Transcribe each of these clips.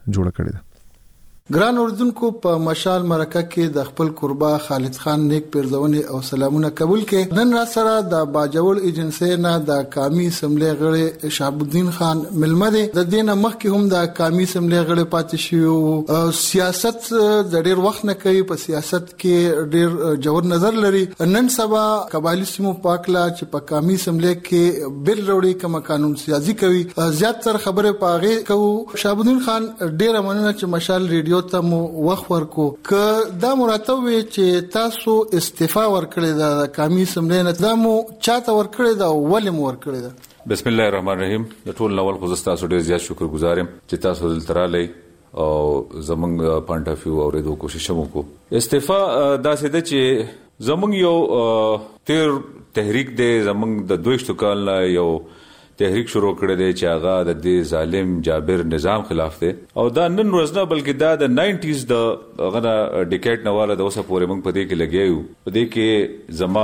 جوړ کړی ده. ګران اوردونکو، په مشال مرکه کې د خپل قربا خالد خان نیک پیرزونې او سلامونه قبول کې. نن را سره د باجوړ ایجنسی نه د قومي اسمبلی غړي شهاب الدین خان ملمه دي. د دې نه مخکې هم د قومي اسمبلی غړي پاتې شو. سیاست د ډېر وخت نه کوي، په سیاست کې ډېر جوړ نظر لري. نن سبا قبایلی سیمو پاکلا چې په قومي اسمبلی کې بل وروړي کوم قانون سازي کوي، زیات تر خبره پاغه کوو. شهاب الدین خان ډېر مننه چې مشال ریډیو ته مو وخت ورکو. که دا مراتب چې تاسو استعفا ورکړی دا قومي اسمبلی نه، دا مو چاته ورکړی دا، ولې مو ورکړی دا؟ بسم الله الرحمن الرحیم. د ټول نوول خو تاسو ډیر زیات شکر گزار یم چې تاسو دلته رالی او زمونږ پوینټ اف ویو اورېدو کوشش وکړو. استعفا داسې ده چې زمونږ یو تیر تحریک دی، زمونږ د 22 کال نه یو تحریک شروع کړی دی چې هغه د دې ظالم جابر نظام خلاف دی، او دا نن ورځ نه بلکې دا د 90s د غنا ډیکیډ نه والا د اوسه پورې موږ په دې کې لګیایو. په دې کې زما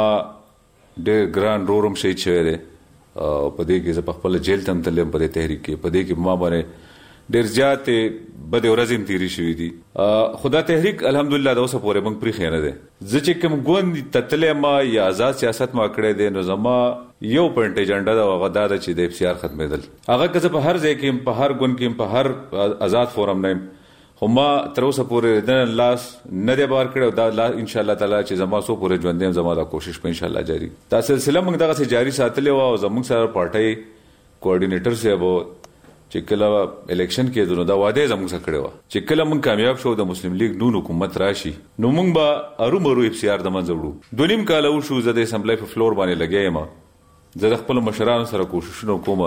ډېر ګران رورم شهید شوی دی، په دې کې زه په خپل جیل ته هم تللی یم. په دې تحریک کې په دې کې ما باندې ډېر زیاتې بدې ورځې هم تېرې شوي دي. خو دا تحریک الحمدلله د اوسه پورې موږ پرېښی نه دی. زه چې کوم ګوند ته تللی یم یا آزاد سیاست ما کړی دی، نو زما یو پوینټ ایجنډا دا هغه دا ده چې د اف سی آر ختمېدل. هغه که زه په هر ځای کې یم، په هر ګوند کې یم، په هر آزاد فورم نه یم، خو ما تر اوسه پورې د لاس نه دی بار کړی. او دا ان شاء الله تعالی چې زما څو پورې ژوندی یم، زما دا کوشش په ان شاء الله جاری. دا سلسله موږ دغسې جاري ساتلې وه. او زموږ سره پارټۍ کوارډینیټر صاحب چې کله الیکشن کېدو نو دا وعده زموږ سره کړې وه چې کله موږ کامیاب شو، د مسلم لیگ نون حکومت راشي، نو موږ به ارومرو اف سی آر د منځه وړو. 2.5 کاله وشو زه د اسمبلی په فلور باندې لګیا یم. زه د خپلو مشرانو سره کوششونه کوم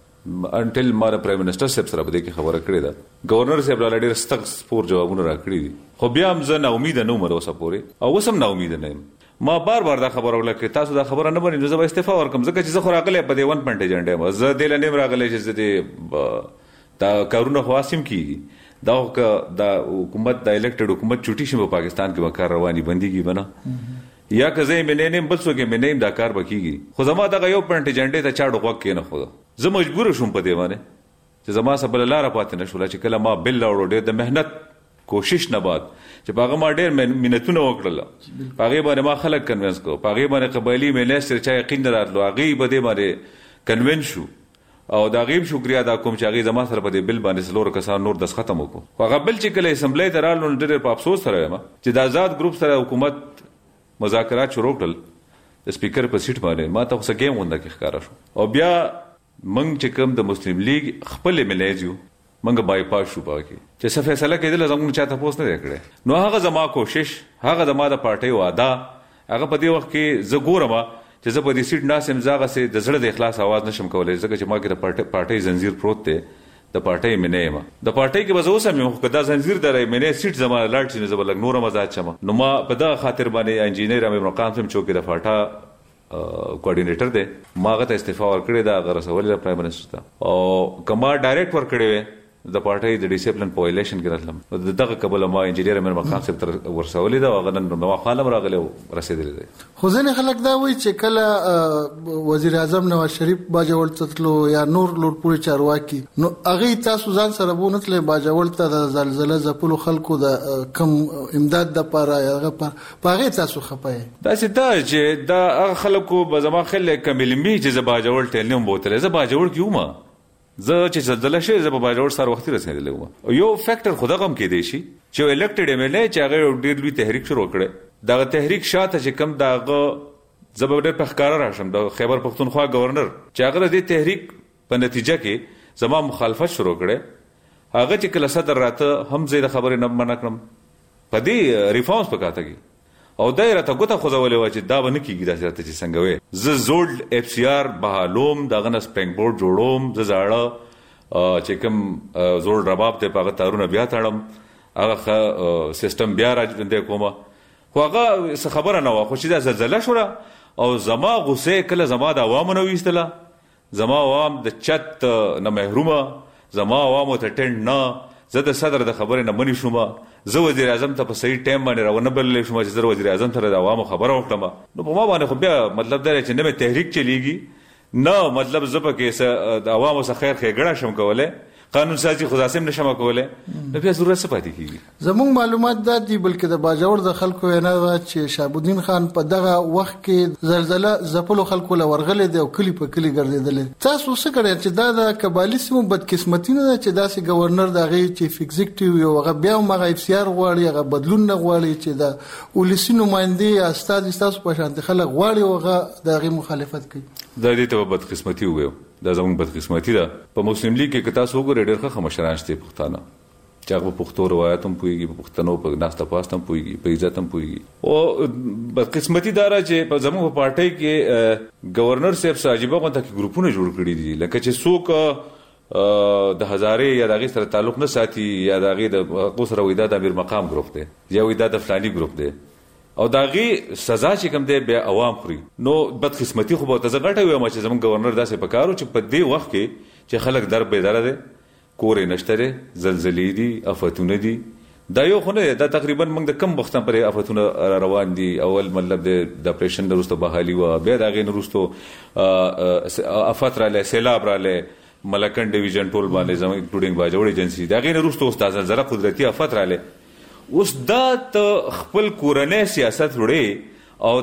انټل ما د پرایم منسټر صاحب سره په دې کې خبره کړې ده. گورنر صاحب لا ډېر سخت سپور جوابونه راکړي دي، خو بیا هم زه ناامیده نه وم اوسه پورې، او اوس هم ناامیده نه یم. ما بار بار دا خبره وکړه چې تاسو دا خبره نه منئ نو زه به استعفا ورکړم، ځکه چې زه خو راغلی په دې 1 پوینټ ایجنډا یم. زه دې له نیم راغلی چې زه دا کارونه خو اسیم کېږي. دا د حکومت د الیکټډ حکومت چوټي شي په پاکستان کې به کار رواني بندېږي به نه، یا که زه یې مې نه یم بل څوک یې مې نه یم دا کار به کېږي. خو زما دغه یو پوینټ ایجنډې ته چا غوږ کېنښود. زه مجبوره شوم په دې باندې چې زما څه بله لاره پاتې نه شوله. چې کله ما بل راوړو ډېر د محنت کوشش نه بعد چې په هغه ما ډېر منتونه وکړله، په هغې باندې ما خلک کنوینس کړو، په هغې باندې قبایلي مجلس چې چا یقین نه راتلو، هغې په دې باندې کنوینس شو. او دا غیب شکریا دا کوم چې هغې زما سره په دې بل باندې 4 کسان نور دستخط هم وکړو. خو هغه بل چې کله اسمبلی ته رالو نو ډېر په افسوس سره یم چې د آزاد ګروپ سره حکومت مذاکرات شروع کړل د سپیکر په سیټ باندې. ما ته خو څه ګیم غونډه کې ښکاره شو. او بیا موږ چې کوم د مسلم لیگ خپلې ملیز یو، موږ بایپاس شو په کې چې څه فیصله کېدله زموږ چا تپوس نه دی کړی. نو هغه زما کوشش، هغه زما د پارټۍ وعده، هغه په دې وخت کې زه ګورم چې زه په دې سیټ ناست یم، زه هغسې د زړه د اخلاص اواز نشم کولی، ځکه چې ما کې د پارټۍ زنځیر پروت دی، د پارټۍ مې نه یم. د پارټۍ کې به زه اوس هم یم، خو که دا زنځیر دی مې نه سیټ زما لاړ شي نو زه به لږ نور هم آزاد شم. نو ما په دغه خاطر باندې انجینیر امیر مقام صاحب چې د فاټا کوارډینیټر دی، ما هغه ته استعفا ورکړې ده، هغه رسولې ده پرایم منسټر ته. او که ما ډایرکټ ورکړې وې د پارټۍ د ډیسپلن په وایلیشن کې راتلم، نو دغه کبله ما انجینیر امیر مقام صاحب ته ورسولې ده، او هغه نن ما خوا هم راغلی او رسېدلی دی. خو ځینې خلک دا وایي چې کله وزیر اعظم نواز شریف باجوړ ته تلو یا نور لوړپوړي چارواکي، نو هغې تاسو ځان سره بو نه تللی باجوړ ته د زلزله ځپلو خلکو د کم امداد دپاره یا هغه په هغې تاسو خفه یې؟ داسې ده چې دا هغه خلکو به زما خیال دی کم علمي چې زه باجوړ ته نه یم بوتلی. زه باجوړ کې وم، زه چې زلزله شوې زه په باجوړ سره وختي رسېدلی وم. یو فیکټر خو دغه هم کېدی شي چې یو الیکټډ ایم ایل ای چې هغه یو ډېر لوی تحریک شروع کړی، دغه تحریک شاته چې کوم د هغه زه به ډېر په ښکاره راشم د خیبر پښتونخوا گورنر چې هغه د دې تحریک په نتیجه کې زما مخالفت شروع کړی، هغه چې کله صدر راته هم زه د خبرې نه منع کړم په دې ریفارمز په کاته کې، او دا یې راته ګوته خوځولې وه چې دا به نه کېږي داسې راته چې څنګه وې. زه زوړ اف سی آر بحالوم، د هغه نه سپرینګ بورډ جوړوم، زه زاړه چې کوم زوړ رباب دی په هغه تارونه بیا تړم، هغه سیستم بیا را ژوندی کوم. خو هغه څه خبره نه وه، خو چې دا زلزله شوله او زما غصې کله زما د عوامو نه ویستله، زما عوام د چت نه محرومه، زما عوامو ته ټینډ نه، زه د صدر د خبرې نه منې شوم، زه وزیر اعظم ته په صحیح ټایم باندې راونه بللی شوم چې زه وزیر اعظم سره د عوامو خبره وکړم. نو په ما باندې خو بیا مطلب دا دی چې نه مې تحریک چلیږي، نه مطلب زه پکې د عوامو څخه خیر ښېګڼه شم کولی. قانون سازي خو ځاسم نشم کوله نو بیا ضرورت څه پاتې کیږي. زموږ معلومات دا دي بلکې د باجوړ د خلکو وینا ده چې شهاب الدین خان په دغه وخت کې زلزلہ زپلو خلکو له ورغلې دی او کلی په کلی ګرځیدل. تاسو څه کړی چې دا د قبایلی سیمو بدقسمتي نه ده چې داسې گورنر دغه چیف ایگزیکټیو یو هغه بیا هغه اف سی آر غواړي هغه بدلون نه غواړي چې د ولسی نمائندې استاد تاسو په شان خلک غواړي هغه دغه مخالفت کوي. دا دې ته بدقسمتي وایو. دا زموږ بدقسمتي ده. په مسلم لیگ کې تاسو وګورئ ډېر ښه مشران شته پښتانه چې هغه په پښتو روایت هم پوهیږي په پښتنو په ناسته پاست هم پوهیږي په عزت هم پوهیږي. او بدقسمتي دا را چې په زموږ په پارټۍ کې گورنر صاحب عجیبه غونډه کې ګروپونه جوړ کړي دي لکه چې څوک د هزارې یا دغه سره تعلق نه ساتي یا دغه د قصر وېدا د امیر مقام ګروپ دی یا وېدا د فلاني ګروپ دی او داغي سزا چې کوم دی بیا عوام خوري. نو بدقسمتي خو به تاسو غټه وي چې زموږ گورنر داسې پکارو چې په دې وخت کې چې خلک در بیدار دي کورې نشته زلزلې دي آفتونه دي دا یو خو نه دا تقریبا موږ د کم وخت پر آفتونه روان دي. اول مطلب د اپریشن وروسته بحالي و بیا دغه وروسته آفات را له سیلاب را له ملکن ډیویژن ټول باندې زموږ انکلودینګ باجوړ ایجنسی دغه وروسته استاد زړه قدرتي آفات را له اوس دا ته خپل کورنۍ سیاست وړي او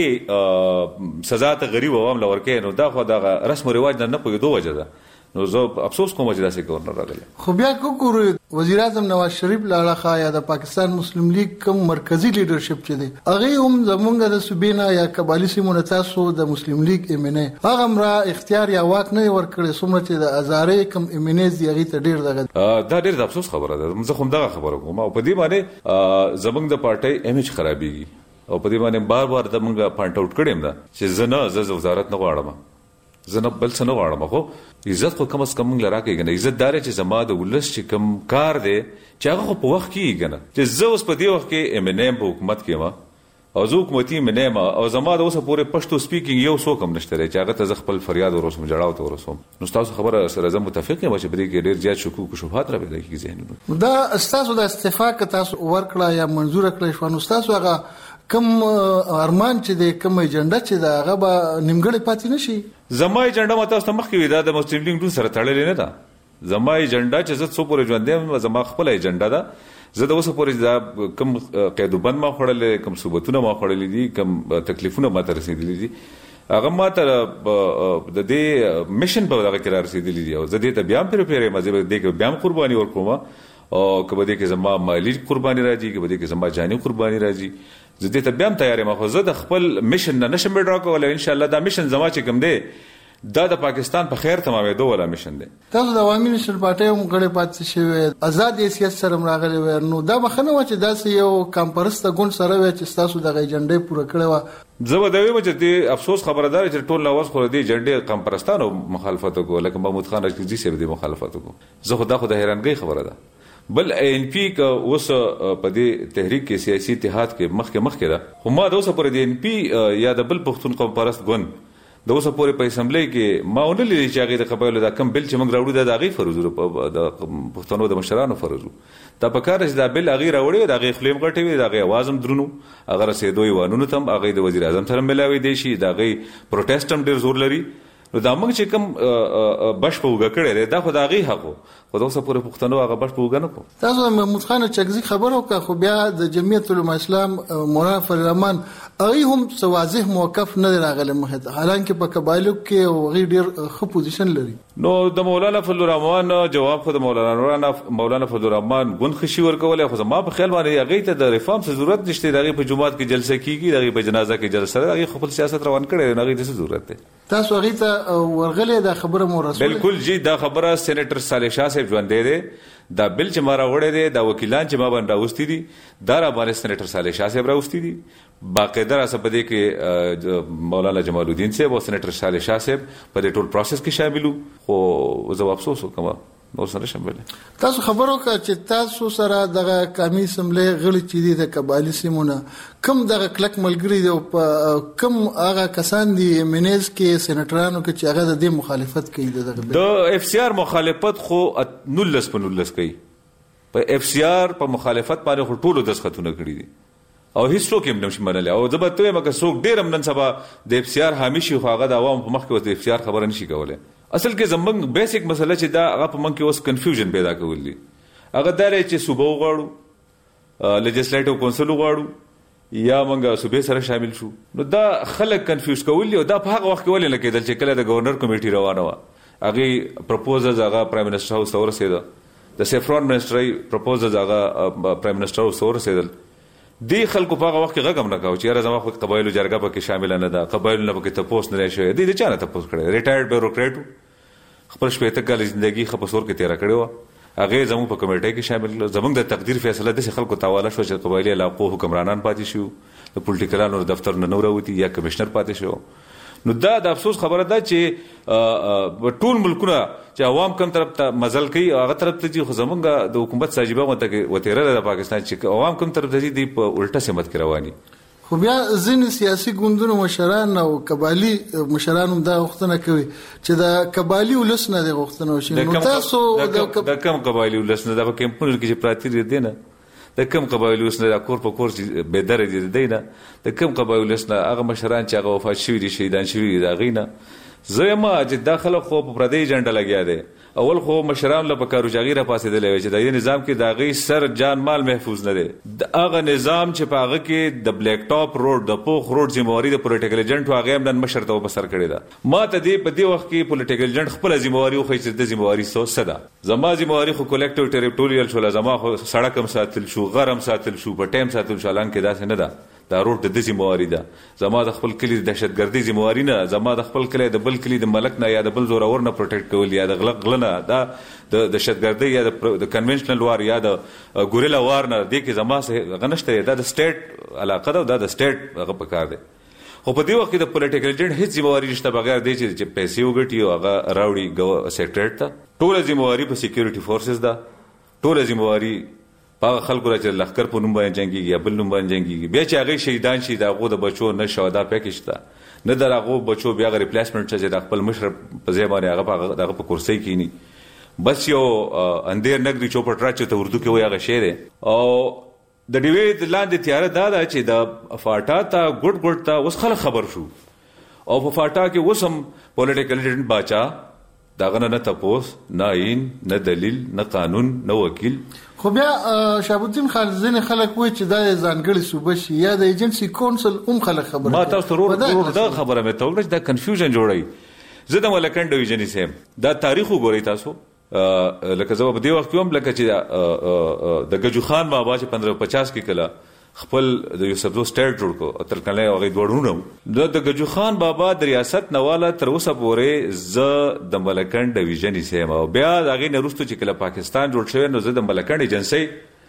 داغي سزا ته غریب عوام لورکې نو دا خو دغه رسم او رواج نه پوهېدو وجه ده. نو زه افسوس کوم چې داسې گورنر راغلی. خو بیا وګورئ وزیر اعظم نواز شریف لاړه یا د پاکستان مسلم لیگ کوم مرکزی لیډرشپ چې دی هغه هم زمونږ د صوبینا یا قبایلی سیمو تاسو د مسلم لیگ ایمنه هغه مرا اختیار یا واک نه ورکړي څومره چې د ازارې کوم ایمنه زیږی ته ډیر دغه دا ډیر د افسوس خبره ده. زه هم دغه خبره کوم او په دې باندې زمونږ د پارټۍ امیج خرابېږي او په دې باندې بار د موږ پوینټ اوټ کړم دا چې زه وزارت نه غواړم زه نه بل څه نه غواړم خو عزت خو کم از کم موږ راکېږي نه عزت دار چې زما د ولس چې کم کار دی چې هغه خو په وخت کېږي نه چې زه اوس په دې وخت کې امنیم په حکومت کې ما او زه حکومتي امنیم او زما د اوسه پورې پښتو سپیکینګ یو څوک هم نشته چې هغه ته زه خپل فریاد ورسوم جړاو ته ورسوم. نو تاسو خبره سره زه متفق یم چې په دې کې ډېر زیات شکوک او شبهات را پیدا کېږي ذهنونو. دا تاسو د استعفا که تاسو ورکړه یا منزور کړئ شو نو تاسو هغه کم ارمان چې د کوم ایجنډا چې دا هغه به نیمګړی پاتې نشي. زما ایجنډا ماته اوس مخکې وي دا د مسلم لیگ سره تړلې نه ده. زما ایجنډا چې زه څو پورې ژوند دیم زما خپل ایجنډا ده. زه د اوسه پورې دا کم قید بند ما خړلې کم صوبتونه ما خړلې دي کم تکلیفونه ما ته رسیدلي دي هغه ما ته د دې میشن په دغه کې رسیدلي دي او زه دې ته بیا پیره ما زه دې کې بیا قرباني ورکوم او کبه دې کې زما مالی قرباني راځي کبه دې کې زما جاني قرباني راځي زه دې ته بیا تیار یم خو زه د خپل میشن نه نشم ډرا کولای ان شاء الله دا میشن زما چې کوم دی دا د پاکستان په خیر تمامېدو ولا میشن دی. تاسو د عوامي نشل پارټۍ هم غړي پاتې شوی آزاد سیاست سره راغلی و نو دا مخنه و چې داسې یو کمپرسته ګوند سره و چې تاسو د ایجنډې پوره کړو. زه به دا وایم چې د افسوس خبردار چې ټول لاوس خو د ایجنډې کمپرستانو مخالفت وکړه لکه محمود خان راشدی صاحب د مخالفت وکړه. زه خو د حیرانګۍ خبره ده. بل ان پی کا اوس په دې تحریک کې سیاسي اتحاد کې مخکې ده خو ما د اوسه پر د ان پی یا د بل پښتون قوم پرست ګوند د اوسه پورې په اسمبلی کې ما ونه لیدل چې هغه د قبایلو دا کم بل چې موږ راوړو د هغې فرض د پښتنو د مشرانو فرض دا په کار چې دا بل هغې راوړی د هغې خولې هم غټې وي د هغې اواز هم درونو هغه رسېدو ایوانونو ته هم هغې د وزیر اعظم سره ملاوی دی شي د هغې پروټیسټ هم ډېر زور لري. نو دا موږ چې کوم بش په وګه کړی دی دا خو د هغې حق و خو د اوسه پورې پښتنو هغه بش په وګه نه کړو. تاسو د محمود خان چکزي خبره وکړه خو بیا د جمعیت علما اسلام مولانا فضل الرحمن هغې هم څه واضح موقف نه دی راغلی مخې ته حالانکه په قبایلو کې هغې ډېر ښه پوزیشن لري. نو د مولانا فضل الرحمن جواب خو د مولانا فضل الرحمن ګوند خشي ورکولی خو زما په خیال باندې هغې ته د ریفارم څه ضرورت نشته د هغې په جومات کې جلسه کېږي د هغې په جنازه کې جلسه ده د هغې خپل سیاست روان کړی دی نو هغې ته څه ضرورت دی. تاسو هغې ته ورغلی دا خبره مو رسولې؟ بالکل جی دا خبره سېنیټر صالح شاه صاحب ژوندی دی دا بل چې ما راوړی دی دا وکیلان چې ما باندې راوستي دي دا را باندې سېنیټر صالح شاه صاحب راوستي دي باقاعده راسه په دې کې مولانا جمال الدین صاحب او سېنیټر صالح شاه صاحب په دې ټول پروسس کې شامل وو خو زه افسوس وکړم نو سره شامل. تاسو خبرو کا چې تاسو سره دغه قومي اسمبلی غړي چې دي د قبایلی سیمونه کم دغه کلک ملګری دی او کم هغه کسان دي منیز کې سېنیټرانو کې چې هغه د دې مخالفت کوي د اف سی آر مخالفت خو 19 کوي په اف سی آر په مخالفت باندې خو ټولو دسخطونه کړي دي او هیڅ څوک هم نشي منلی او زه به ته مګر څوک ډېر هم نن سبا د اف سی آر حامي شي خو هغه د عوامو په مخ کې د اف سی آر خبره نشي کولی اصل کې زمونږ بیسیک مسله چې دا هغه په من کې اوس کنفیوژن پیدا کول دي. هغه دا لري چې صوبه وغواړو، لیجسلیټیو کونسل وغواړو یا موږ صوبې سره شامل شو. نو دا خلک کنفیوز کول دي او دا په هغه وخت کې ولې نه کېدل چې کله د گورنر کمیټي روانه وه، هغې پروپوزلز هغه پرایم منسټر هاوس ته ورسېده، د سیفران منسټرۍ پروپوزلز هغه پرایم منسټر هاوس ته ورسېدل. دې خلکو په هغه وخت کې غږ هم نه کوه چې یاره زما خو قبایلو جرګه پکې شامله نه ده، قبایلو نه پکې تپوس نه دی شوی. دوی د چا نه تپوس کړی؟ ریټایرډ بیوروکریټ و، خپل 15 کاله زندګي ښه په سور کې تېره کړې وه، هغې زموږ په کمیټۍ کې شامل کړل. زموږ د تقدیر فیصله داسې خلکو ته حواله شوه چې قبایلي علاقو حکمرانان پاتې شو، د پولیټیکلانو د دفتر نه راوتي یا کمشنر پاتې شو. نو دا د افسوس خبره ده چې ټول ملکونه چې عوام کم طرف ته مزل کوي هغه طرف ته ځي، خو زموږ د حکومت ساجیبه وتیره ده د پاکستان چې عوام کم طرف ته ځي دی په الټه سمت کې رواني. خو بیا ځینې سیاسي ګوندونو مشران او قبایلي مشران هم دا غوښتنه کوي چې د قبایلي ولس نه د غوښتنه وشي. نو تاسو د کم قبایلي ولس نه د کمپونو کې چې پراتی دي نه، د کم قبایلي ولس نه د کور په کور چې بېدره دي دی نه، د کم قبایلي ولس نه هغه مشران چې هغه وفات شوي دي، شهیدان شوي دي، د هغې نه زه یم چې دا خلک خو په پردۍ ایجنډه لګیا دی. اول خو مشران له پکارو چې هغې راپاڅېدلی وی چې د دې نظام کې د هغې سر جان مال محفوظ نه دی. د هغه نظام چې په هغه کې د بلیک ټاپ روډ د پوخ روډ ذمواري د پولیټیکل ایجنټ و، هغې هم نن مشر ته وبسر کړې ده. ما ته دې په دې وخت کې پولیټیکل ایجنټ خپله ذمواري وښیي چې د ذمواري څه ده. زما ذمواري خو کولکټیو ټریټوریل شوله، زما خو سړک هم ساتل شو، غر هم ساتل شو، په ټایم ساتل شو. حالانکې داسې نه ده، دا روډ د ذمواري ده. زما د خپل کلي د دهشتګردۍ ذمواري نه، زما د خپل کلی د بل کلي د ملک نه یا د بل زورور نه پروټیکټ کول یا د غله نه، دا د دهشتګردۍ یا د کنونشنل وار یا د ګوریلا وار نه، دې کې زما هغه نشته. دا د سټیټ علاقه ده او دا د سټیټ هغه په کار دی. خو په دې وخت کې د پولیټیکل ایجنټ هېڅ ذمواري نشته بغیر دی چې پیسې وګټي او هغه راوړي سیکرټریټ ته. ټوله ذمواري په سیکیورټي فورسز ده، ټوله ذمواري په هغه خلکو چې لښکر په نوم باندې جنګېږي یا بل نوم باندې جنګېږي. بیا چې هغې شهیدان شي د هغو د بچو نه شهدا پیکج شته، نه د هغو بچو بیا هغه ریپلیسمنټ شته چې د خپل مشر په ځای باندې هغه په کرسۍ کښېني. بس یو اندیر نګري چوپټ راچ ته اردو کې وایي هغه شی دی. او د ډیوې لاندې تیاره دا ده چې د فاټا ته ګوټ ګوټ ته اوس خلک خبر شو او په فاټا کې اوس هم پولیټیکل ایجنټ باچا داغه نه تپوس، نه آئین، نه دلیل، نه قانون، نه وکیل. خو بیا شهاب الدین خان ځینې خلک وایي چې دا ځانګړې صوبه شي یا د ایجنسي کونسل هم خلک خبره کوي. ما تاسو ته ورور دا خبره مې ته وکړه چې دا کنفیوژن جوړوي. زه د ملکنډ ډویژن سیم دا تاریخ وګورئ تاسو، لکه زه په دې وخت کې هم لکه چې د ګجو خان بابا چې 1550 کې کله خپل د یوسفزو سټیټ جوړ کړو تر کله هغې دوړونه د ګجو خان بابا د ریاست نواله تر اوسه پورې زه د ملکنډ ډویژن سیم. او بیا د هغې نه وروسته چې کله پاکستان جوړ شوی نو زه د ملکنډ ایجنسۍ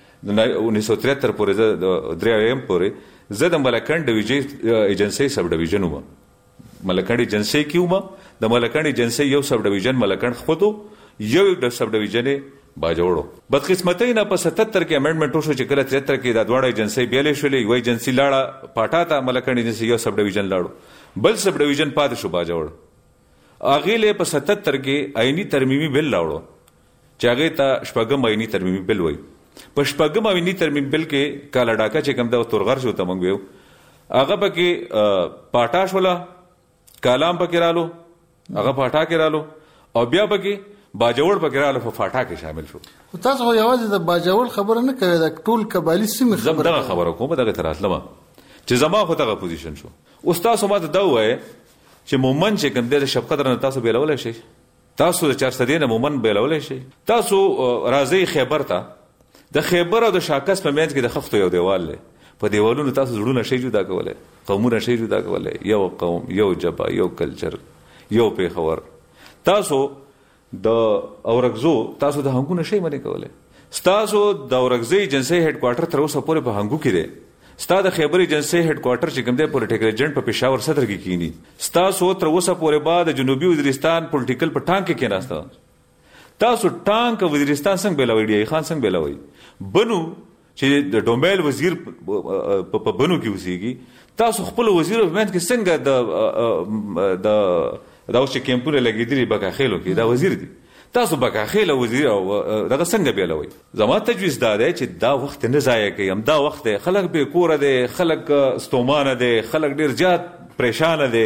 1973 پورې زه د 3 پورې زه د ملکنډ ایجنسۍ سب ډویژن وم. ملکنډ ایجنسۍ کې وم، د ملکنډ ایجنسۍ یو سب ډویژن ملکنډ خود و، یو سب ډویژن باجوړو. بدقسمتۍ نه په 77 کې امندمنټ وشو چې کله 73 کې دا دواړه ایجنسۍ بیلې شولې، یوه ایجنسي لاړه پاټا ته، ملکنډ ایجنسۍ یو سب ډویژن لاړو، بل سب ډویژن پاتې شو باجوړ. هغې له په 77 کې آئیني ترمیمي بل لاړو چې هغې ته شپږم آئیني ترمیمي بل وایي. په شپږم آئیني ترمیمي بل کې کاله ډاکه چې کوم د تورغر شو ته موږ ویو هغه پکې پاټا شوله، کالام پکې رالو، هغه پاټا کې رالو، او بیا پکې باجوړ پکې رااله په فاټا کې شامل شو. خو تاسو خو یوازې د باجوړ خبره نه کوئ، د ټول قبایلي سیمې خبره. زه دغه خبره کوم، دغه ته راتلم چې زما خو دغه پوزیشن شو. اوس تاسو ما ته دا ووایئ چې مومن چې کوم دی د شب قدر نه تاسو بیلولی شئ، تاسو د 400 نه مومن بیلولی شئ. تاسو راځئ خیبر ته، د خیبر او د شاکس په منځ کې د خښتو یو دیوال دی، په دیوالونو تاسو زړونه شئ جدا کولی، قومونه شئ جدا کولی، یو قوم، یو ژبه، یو کلچر، یو پیښور. تاسو د اورګزو تاسو د هنګو نشئ منې کولی. ستاسو د اورګزۍ ایجنسۍ هیډ کوارټر تر اوسه پورې په هنګو کې دی. ستا د خیبر ایجنسۍ هیډ کوارټر چې کوم دی پولیټیکل ایجنټ په پېښور صدر کې کینی. ستاسو تر اوسه پورې به د جنوبي وزیرستان پولیټیکل په ټانک کې کېناسته. تاسو ټانک وزیرستان څنګه بیلوئ، ډي خان څنګه بیلوئ، بنو چې د ډومیل وزیر په بنو کې اوسېږي، تاسو خپل وزیر په منځ کې څنګه دا اوس چې کیمپونه لګېدلي بکاخیلو کې دا وزیر دی، تاسو بکاخیله وزیر او دغه څنګه بیلوئ؟ زما تجویز دا دی چې دا وخت نه ضایع کوي، همدا وخت دی، خلک بې کوره دی، خلک ستومانه دی، خلک ډېر زیات پریشانه دی.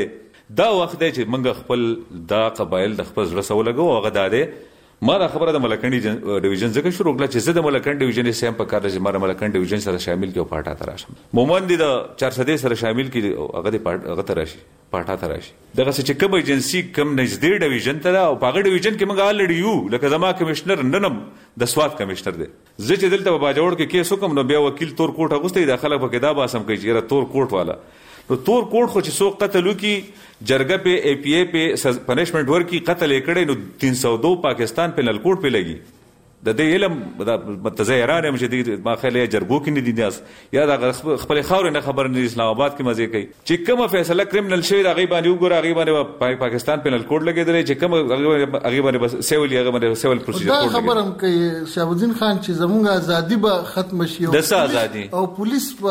دا وخت دی چې موږ خپل دا قبایل د خپل زړه سره ولګو. هغه دا دی ما دا خبره د ملکنډ ډیویژن ځکه شروع کړه چې زه د ملکنډ ډیویژن سیم په کار چې ما د ملکنډ ډیویژن سره شامل کړو پاټا ته راشم. مومن دي د 400 سره شامل کړي هغه د هغه ته راشي پاټا ته راشي. دغه چې کوم ایجنسی کوم نږدې ډیویژن ته او په هغه ډیویژن کې موږ الریډي یو لکه زما کمشنر ننم د سواد کمشنر دی. زه چې دلته په باجوړ کې کیس وکم نو بیا وکیل تور کوټ اغوستي داخله په کتاب اسم کوي چې تور کوټ والا نو تور کوټ خو چې څوک قتل وکي جرګه په ای پی ای په پنشمنت ورکی قتل کړي نو 302 پاکستان پینل کوډ په لګي د دې علم د متزایران هم چې ما خیال جرګو کې نه دي ناس یا د خپل خاور نه خبر نه اسلام آباد کې مزه کوي چې کومه فیصله کریمنل شوی د غیبان یو ګور غیبان پاکستان پینل کوډ لګیدل چې کومه غیبان بس سیول یا غیبان سیول پروسیجر کوډ خبرم کوي شهاب الدین خان چې زموږه ازادي به ختم شي د ازادي او پولیس په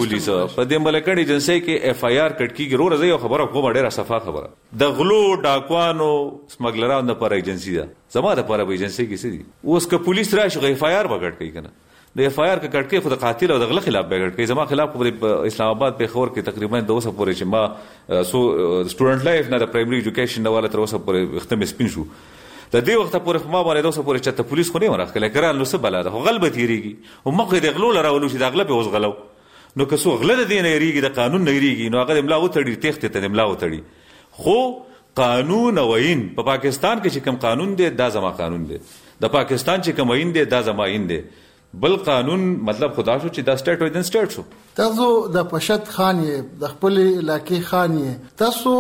دې ملکړي ایجنسی کې اف آی آر کټ کیږي روز یو خبره کومه ډیره صفه خبره د غلو ډاکوانو سمګلرانو د پر ایجنسی ده زما د پر ایجنسی کې سړي اوس که پولیس راشي اف آی آر وګړ کوي کنه د اف آی آر کې کټ کې خود قاتل او د غل خلاف وګړ کوي زما خلاف په اسلام آباد په خور کې تقریبا 200 پورې چې ما سو سټوډنټ لایف نه د پرایمري ایجوکیشن نه والا تر اوسه پورې ختم سپین شو د دې وخت پورې ما باندې 200 پورې چې پولیس خو نه ورغله کړه نو څه بلا ده غلبه تیریږي او مخه د غلو لراولو چې د غلبه اوس غلو نو که څو غله د دین یریږي د قانون نه یریږي نو هغه املا وتړي تخته ته املا وتړي خو قانون وین په پاکستان کې چې کوم قانون دی دا زما قانون دی د پاکستان چې کوم وین دی دا زما وین دی بل قانون مطلب خدا شو چې دا سټیټ ویدن سټیټ شو تاسو د پشت خان یې د خپل علاقې خان یې تاسو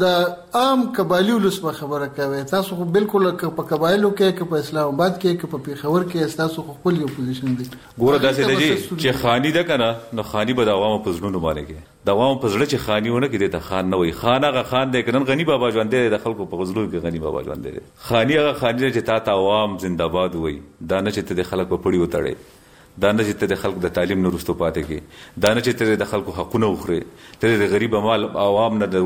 د عام قبایلی ولس په خبره کوي تاسو خو بالکل په قبایلو کې په اسلام آباد کې په پیښور کې تاسو خپل یو پوزیشن دی ګوره داسې دی چې خانی ده کنه نو خانی به د عوامو په زړونو باندې کې د عوامو په زړه چې خانیونه کې د خان نه وي خان هغه خان دی کنن غنی بابا ژوند دی د خلکو په غزلو کې غنی بابا ژوند دی خانی هغه خانی چې تا ته عوام زنده‌باد وي دا نه چې ته د خلک په پړی وتړي دا نه چې ته د خلکو د تعلیم نه وروسته پاتې کې دا نه چې ته د خلکو حقونه وخوري ته د غریب مال عوام نه د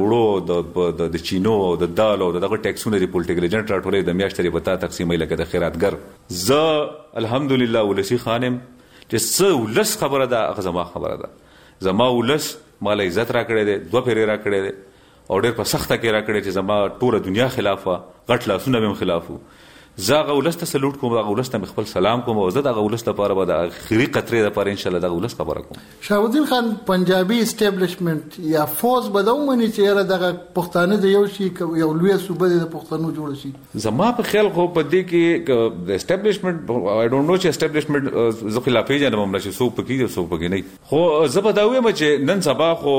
وړو د چینو او د دال او دغه ټیکسونه د پولیټیکل ایجنټ راټولې د میاشتې په تا تقسیمې لکه د خیراتګر زه الحمدلله ولسی خانم چې څه ولس خبره ده هغه زما خبره ده زما ولس مال عزت را کړی دی 2 پیری را کړی دی او ډېر په سخته کې را کړی چې زما ټوله دنیا خلاف غټ لاسونه هم خلاف زه هغه ولس ته سلوټ کوم هغه ولس ته خپل سلام کوم او زه دغه ولس لپاره به د اخري قطرې لپاره ان شاء الله دغه ولس خبره کوم. شهاب الدین خان پنجابي اسټابلیشمنت یا فوز بدومني چې دغه پښتانه د یو شي یو لوی صوبه د پښتنو جوړ شي زما په خیال خو په دې کې د اسټابلیشمنت آی ډونټ نو چې اسټابلیشمنت زه خلافي جنم هم نشي سو پکې سو پکې نه خو زه به دا وایم چې نن سبا خو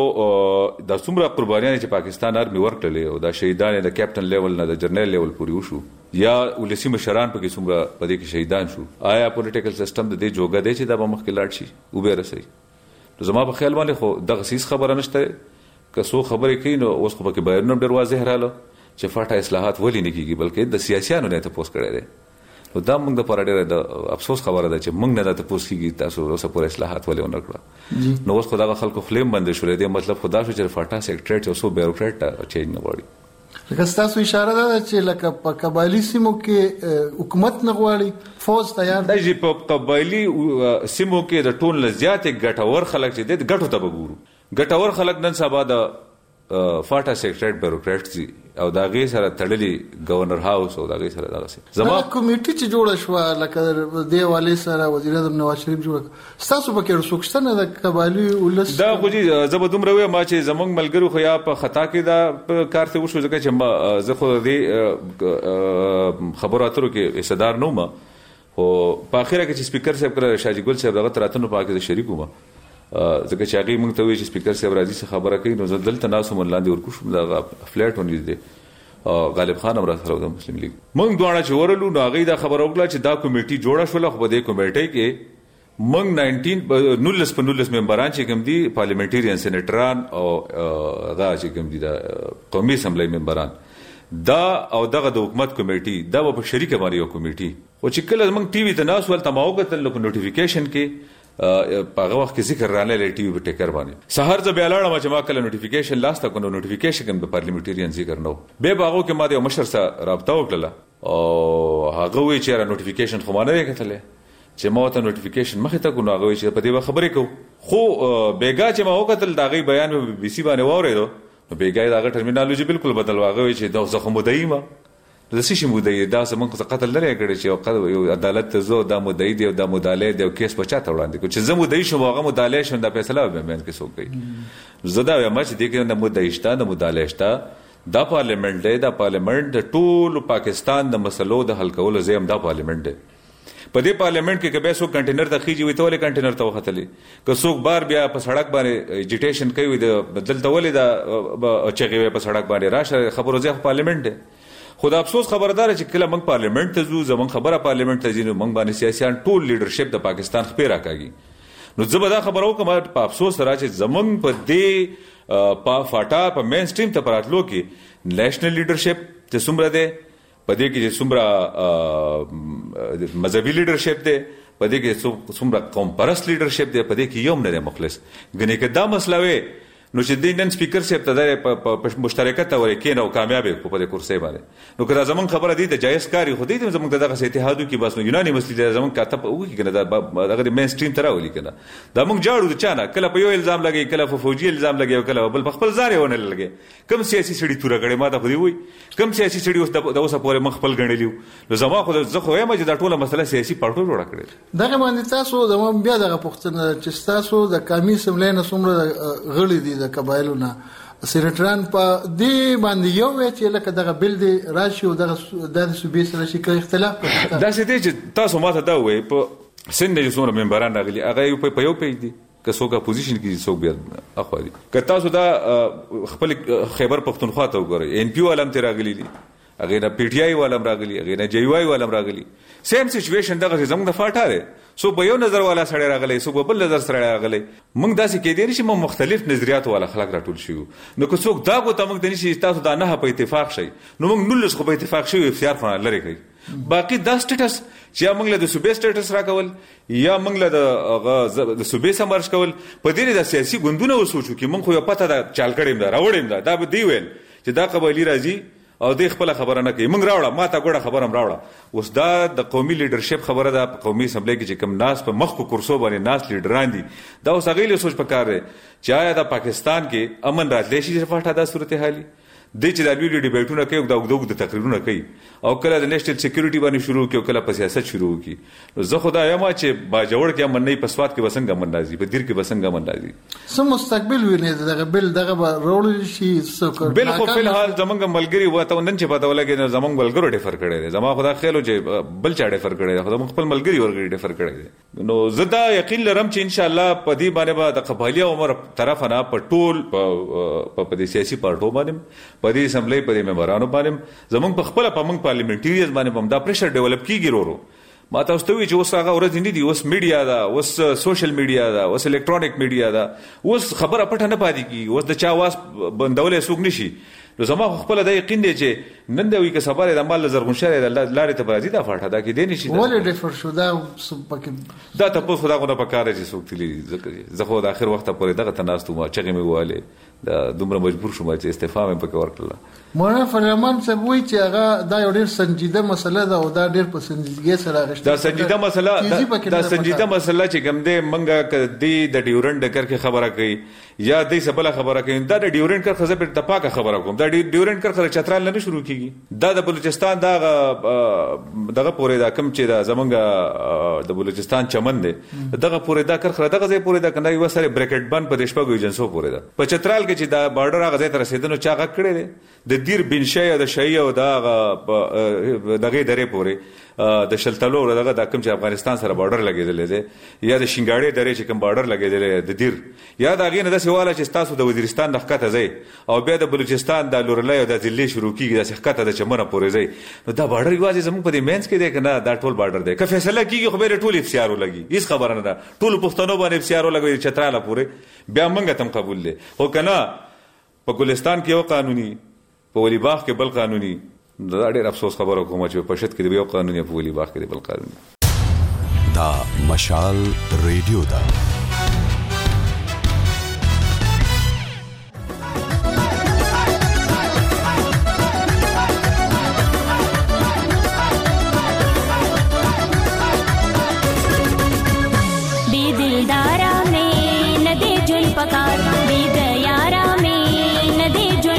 د څومره قربانیان چې پاکستان آرمي ورکړلې او د شهیدان د کیپټن لیول نه د جنرال لیول پورې وشو یا ولسی مشران پکې څومره پدې کې شهیدان شو آیا پولیټیکل سیستم د دې جوګه دی چې دا به مخکې لاړ شي او به رسي نو زما په خیال باندې خو دغه سیس خبره نشته که څو خبرې کوي نو اوس خو پکې بیانونه ډېر واضح رااله چې فاټا اصلاحات ولې نه کیږي بلکې د سیاسيانو نه تاسو کړی دی نو دا موږ د پاره ډېر د افسوس خبره ده چې موږ نه تاسو کیږي تاسو اوس پورې اصلاحات ولې ونه کړو نو اوس خدای خلکو خلیم بند شولې دی مطلب خدا شو چې فاټا سیکریټریټ او سو بیوروکریټ چینج نه وړي لکه تاسو اشاره ده چې لکه په قبایلی سیمو کې حکومت نه غواړي فوج تیار دی چې په قبایلی سیمو کې د ټول لزیاتې ګټور خلک چې د ګټو ته وګورو ګټور خلک نن سبا د فاټا سیکریټریټ بیوروکریټ دي او دا غي سره تړلي گورنر هاوس او دا غي سره دغه زما کمیټه چې جوړه شو لکه د والي سره وزیر اعظم نواز شریف جوړ تاسو په کې رسوکشتنه د قبایلی ولس دا غوږی زبدوم روي ما چې زمونږ ملګرو خو یا په خطا کې دا کار ته وشو ځکه چې زه خو دې خبراتو کې صدر نوم خو په اخره کې چې سپیکر صاحب کړ شاجي ګل صاحب دغه تراتنو په کې شریک وم ځکه چې هغه موږ ته وی چې سپیکر صاحب راځي څه خبره کوي نو زه دلته ناسو ملاندې ورکو شم دا فلیټ ونیز دي غالب خان هم راځره د مسلم لیگ موږ دواړه چې ورلو نو هغه دا خبره وکړه چې دا کمیټي جوړه شوله خو دې کمیټي کې موږ 19 ممبران چې کوم دي پارلیمنټریان سېنیټران او هغه چې کوم دي د قومي اسمبلی ممبران دا او دغه د حکومت کمیټي دا په شریکه باندې یو کمیټي او چې کله موږ ټي وي ته ناس ول تماوګه تل په نوټیفیکیشن کې په هغه وخت کې ذکر رانه لې ټي وي په ټیکر باندې سحر ز بیالاړه چې ما کله نوټیفیکیشن لاسته کو نوټیفیکیشن کوم د پارلیمنټریان ذکر نو به باغو کې ما د مشر سره رابطه وکړه او هغه وی چې را نوټیفیکیشن خو ما نه کتلې چې ما ته نوټیفیکیشن مخه ته کو نو هغه چې په دې خبرې کو خو بیګا چې ما وکتل دا غي بیان په بي بي سي باندې واورېدو بیګای دا ټرمینالوژي بالکل بدل واغوي چې دا زخم مدعي ما د سې شي مدعي دا زمونږ قتل لري کړي چې یو عدالت ته زو دا مدعي دی او دا مداله دی او کیس په چاته وړاندې کو چې زه مدعي شوم هغه مداله شوم دا فیصله به مې کې څوک کوي زه دا وایم چې دغه نه مدعي شته د مداله شته دا پارلیمنت دی دا پارلیمنت د ټول پاکستان د مسلو د حل کولو زم دا پارلیمنت دی په دې پارلیمنت کې کبه څوک کنټینر ته خيږي وي ته ولې کنټینر ته وختلې که څوک بار بیا په سړک باندې ایجیټیشن کوي د بدلته ولې دا چغي په سړک باندې راشه خبرو ځه پارلیمنت دی خدا افسوس خبردار چې کله موږ پارلیمنت ته ځو زمون خبره پارلیمنت ته ځینو موږ باندې سیاسيان ټول لیډرشپ د پاکستان خپې راکاږي نو زه به دا خبرو کوم په افسوس سره چې زمون په دې په فاټا په مین سټریم ته پراتلو کې نېشنل لیډرشپ ته څومره ده په دې کې څومره مذهبي لیډرشپ ده په دې کې څومره قوم پرست لیډرشپ ده په دې کې یو نه مخلص غني کې دا مسله وي نو چې د نن سپیکر صاحب ته په مشترکت ورې کېنو کامیاب په دې کورسي باندې نو کله زمون خبره دي د جایز کاری خو دې زمون دغه اتحادو کې بس نو یوناني مسلې زمون کاتب وګي کنه دا دغه مین سټریم تر ولي کنه دا موږ جاړو د چانه کله په یو الزام لګي کله په فوجي الزام لګي او کله بل په خپل ځای ونه لګي کوم سیاسي سړي تور غړي ما ته خو دی وای کوم سیاسي سړي اوس د اوسه پورې مخ خپل غړلیو نو زما خو زه خو یم چې دا ټوله مسله سیاسي پارټو جوړه کړې دغه باندې تاسو زموږ بیا دغه پوښتنه چې تاسو د کمی سملې نه څومره غړي دي د قبایلو نه سېنټران په دې باندې یو وی چې لکه دغه بل دی راشي او دغه د صوبې سره شي کې اختلاف کوي دا څه چې تاسو ماته دا وای په سند د څومره ممبران راغلي هغه په یو پیج دي که څوک اپوزیشن کې څوک بیا اخوالي که تاسو دا خپل خیبر پختونخوا ته وګورئ ان پی او علم ته راغلي دي هغه نه پی ټی آی ولم راغلي هغه نه جی وای ولم راغلي سیم سچويشن دغه زموږ د فاټاره سو په یو نظر والا سره راغلي سو په بل نظر سره راغلي موږ داسې کې دي چې موږ مختلف نظریات والا خلک راټول شو نو که څوک دا کو ته موږ د نشي تاسو دا نه په اتفاق شي نو موږ نلس خو په اتفاق شي اختیار فعال لري کوي باقي دا سټیټس چې موږ له د صوبې سټیټس راکول یا موږ له د صوبې سمارش کول په دې د سیاسي ګوندونو وسوچو کې موږ خو یو پته دا چال کړم دا راوړم دا به دی ویل چې دا قبایلی راځي او د خپل خبره نه کوي موږ راوړه ما ته ګوره خبره راوړه اوس دا د قومي لیډرشپ خبره ده قومي اسمبلی کې چې کوم ناس په مخ کو کرسو باندې ناس لیډران دي دا اوس هغه له سوچ پکار دی چې آیا د پاکستان کې امن راتلی شي چې فاټه دا صورتحالي د چې د ویډیو ډیبیټونه کوي او د تقریرونه کوي او کله د نېشنل سکیورټي باندې شروع کوي او کله په سیاست شروع کوي نو زه خدای یم چې با جوړ کې امن نه په سواد کې وسنګ امن راځي په دیر کې وسنګ امن راځي سم مستقبل ویني دغه بل دغه رول شي څوک بل خو په حال زمونږ ملګری وته نن چې پته ولګي زمونږ ملګرو ډیفر کړي دي زما خدای خیالو چې بل چا ډیفر کړي دي خدای خپل ملګری ورګری ډیفر کړي دي نو زه دا یقین لرم چې ان شاء الله په دې باندې به د قبایلی عمر طرف نه په ټول په دې سیاسي پارټو باندې په دې اسمبلی په ممبرانو باندې زمونږ په خپل په موږ پارلیمنټریز باندې هم دا پریشر ډیولپ کیږي ورو ما تاسو ته وی چې اوس هغه ورځ نه دي اوس میډیا دا اوس سوشل میډیا دا اوس الکترونیک میډیا دا اوس خبره پټه نه پاتې کیږي اوس د چا واس بندولې سوق نشي نو زما خپل د یقین دی چې نن د وی که سفر د مال زرغون شری د لارې ته برازي دا فاټه دا کې دی نشي ولې ډیفر شو دا پکې دا ته په خدا غو نه پکاره چې سوق تلی زه خو د اخر وخت پورې دغه تناستو ما چغې مې واله دا دومره مجبور شوم چې استعفا مې پکې ورکړه مولانا فرمان صاحب وایي چې هغه دا یو ډېر سنجیده مسله ده او دا ډېر په سنجیدګۍ سره اخیستل دا سنجیده مسله دا سنجیده مسله چې کوم دی منګه کدی د ډیورنډ کرکه خبره کوي یا د سبله خبره کوي دا د ډیورنډ کرخه زه په تپاکه خبره کوم دا ډیورنډ کرخه چترال نه شروع کیږي دا د بلوچستان دغه پورې دا کم چې دا زمونږ د بلوچستان چمن دی دغه پورې دا کرخه دغه ځای پورې دا کنه یو سره بریکټ بند په دشپګو ایجنسو پورې دا په چترال چې دا بارډر هغه ځای ته رسیدنو چا غږ کړی دی د دیر بن شی او د شی او دغه درې پورې د شلتلو دغه د کوم چې افغانستان سره بارډر لګیدل دی یا د شینګاړې درې چې کوم بارډر لګیدل د دیر یا د هغې نه داسې واله چې ستاسو د وزیرستان نه ښکته ځئ او بیا د بلوچستان د لورلی او د ضلعې شروع کېږي داسې ښکته د چمنه پورې ځئ نو دا بارډر یوازې زموږ په دې مینځ کې دی که نه دا ټول بارډر دی که فیصله کېږي خو بیا ټول افسیار ولګي هېڅ خبره نه ده ټولو پښتنو باندې افسیار ولګوي چتراله پورې بیا موږ ته هم قبول دی خو که نه په ګلستان کې یو قانوني په ولی باغ کې بل قانوني دا ډېر افسوس خبره کوم چې په پشت کې یو قانوني په ولی باغ کې بل قانوني دا مشال ریډیو دا दिलदारा में न दे जुल पकार दे दयारा में न दे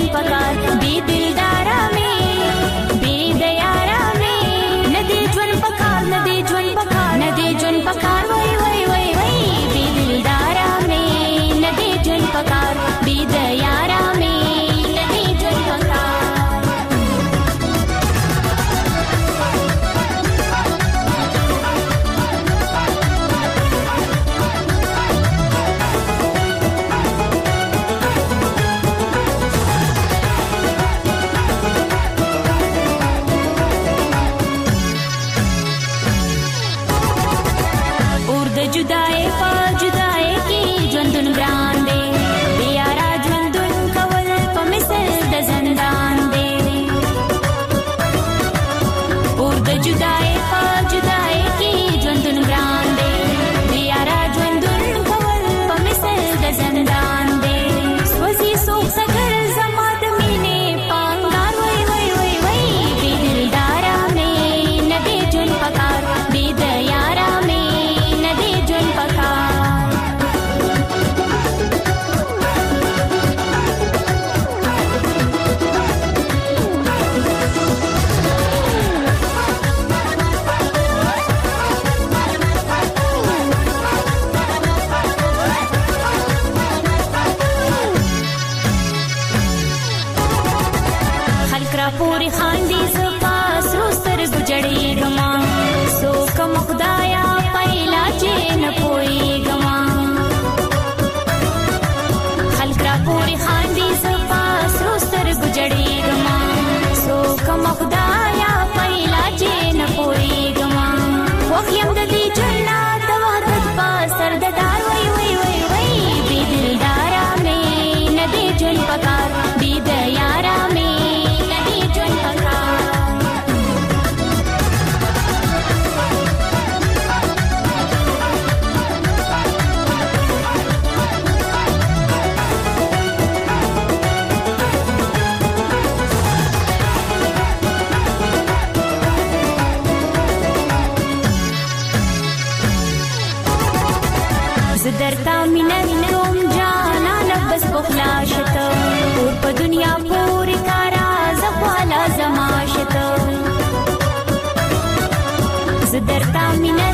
زدرتا مینت کوم جانا بس بخلاشت اور په دنیا پوری کارا زخوالا زماشت زدرتا مینت